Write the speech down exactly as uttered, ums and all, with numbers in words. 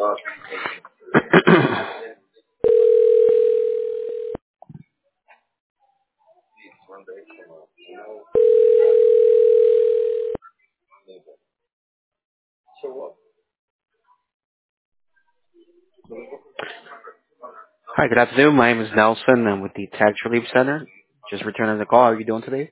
Hi, good afternoon. My name is Nelson. I'm with the Tax Relief Center. Just returning the call. How are you doing today?